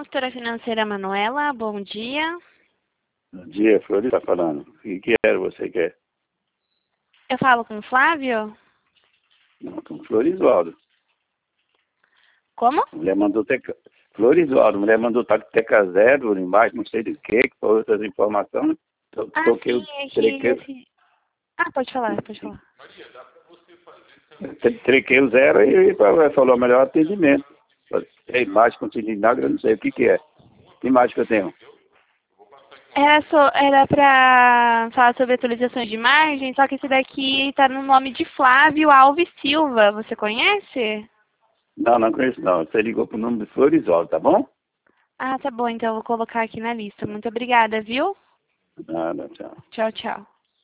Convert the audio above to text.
consultora financeira Manuela, bom dia. Bom dia, Flori está falando. O que era você quer? Eu falo com o Flávio? Não, com Florisvaldo. Como? A mulher mandou Florisvaldo, a mulher mandou teca zero embaixo, não sei do que foi outras informações. Toquei Sim, o trequei, pode falar, pode falar. trequei o zero e falou melhor atendimento. Tem imagem com Vinagre, eu não sei o que é. Que imagem que eu tenho? Era pra falar sobre atualizações de imagem, só que esse daqui tá no nome de Flávio Alves Silva. Você conhece? Não, não conheço não. Você ligou pro nome de Florisvaldo, tá bom? Ah, tá bom, então eu vou colocar aqui na lista. Muito obrigada, viu? Nada, tchau. Tchau, tchau.